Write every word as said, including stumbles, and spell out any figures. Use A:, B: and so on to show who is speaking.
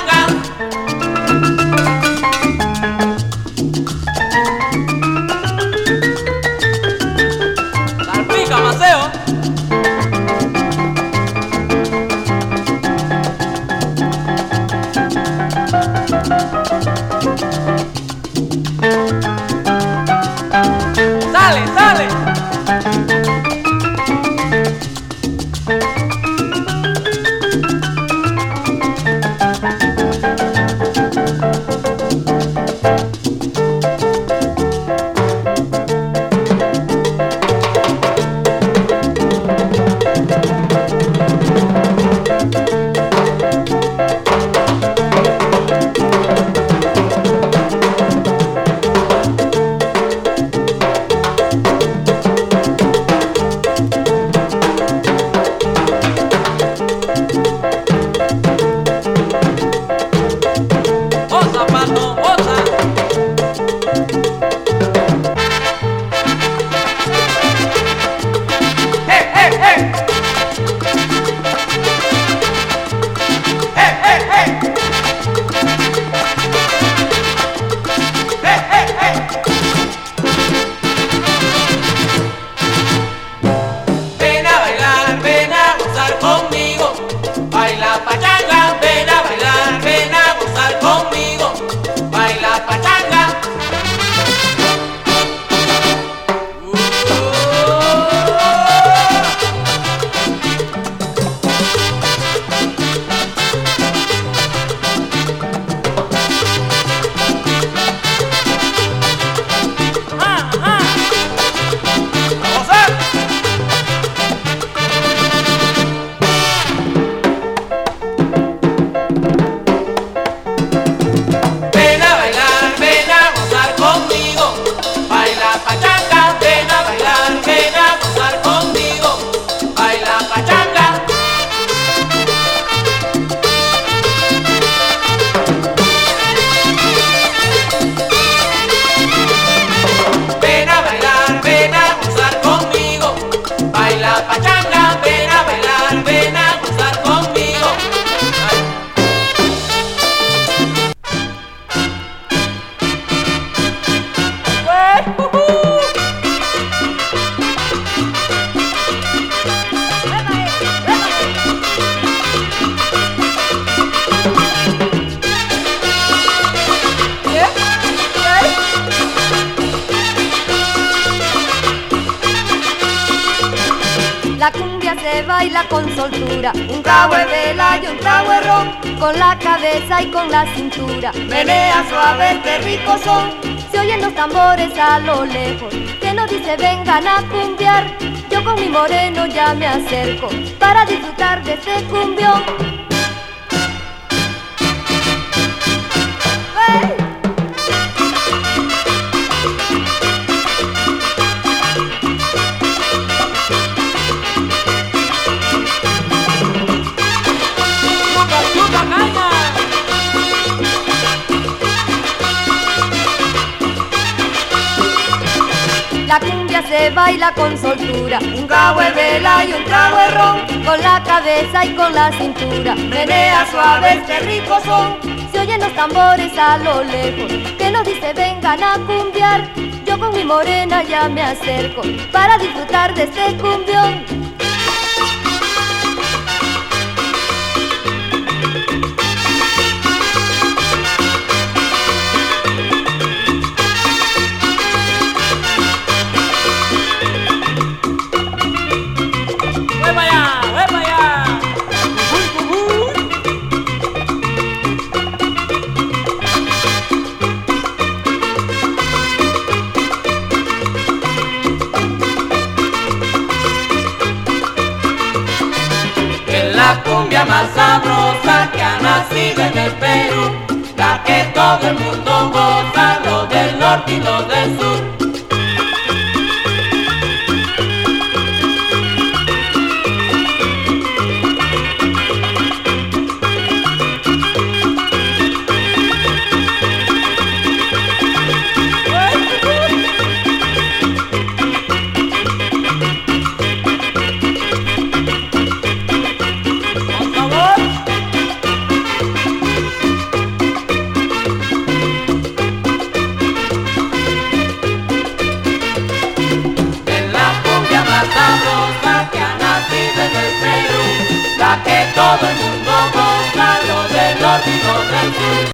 A: La cumbia se baila con soltura, un trago de vela y un trago de ron, con la cabeza y con la cintura. Menea suave este rico son, se oyen los tambores a lo lejos, que nos dice vengan a cumbiar. Yo con mi moreno ya me acerco, para disfrutar de este cumbión. ¡Hey! La cumbia se baila con soltura, un trago de vela y un trago de ron, con la cabeza y con la cintura. Menea suave este rico son, se oyen los tambores a lo lejos, que nos dice vengan a cumbiar. Yo con mi morena ya me acerco, para disfrutar de este cumbión.
B: La cumbia más sabrosa que ha nacido en el Perú, la que todo el mundo goza, lo del norte y lo del sur. al sur.